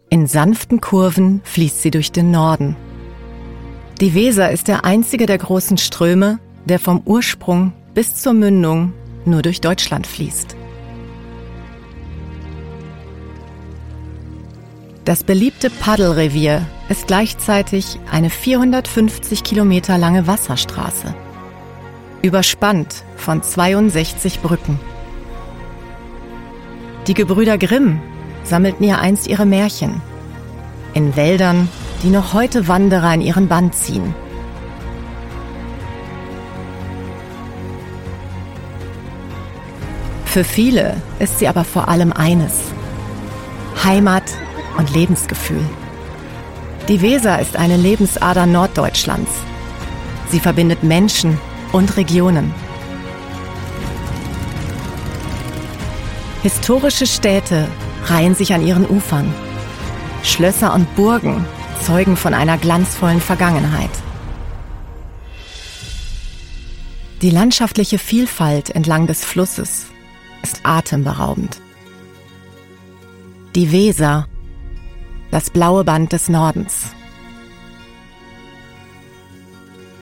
In sanften Kurven fließt sie durch den Norden. Die Weser ist der einzige der großen Ströme, der vom Ursprung bis zur Mündung nur durch Deutschland fließt. Das beliebte Paddelrevier ist gleichzeitig eine 450 Kilometer lange Wasserstraße, überspannt von 62 Brücken. Die Gebrüder Grimm sammelten ja einst ihre Märchen in Wäldern, die noch heute Wanderer in ihren Bann ziehen. Für viele ist sie aber vor allem eines: Heimat und Lebensgefühl. Die Weser ist eine Lebensader Norddeutschlands. Sie verbindet Menschen und Regionen. Historische Städte reihen sich an ihren Ufern. Schlösser und Burgen zeugen von einer glanzvollen Vergangenheit. Die landschaftliche Vielfalt entlang des Flusses ist atemberaubend. Die Weser, das blaue Band des Nordens.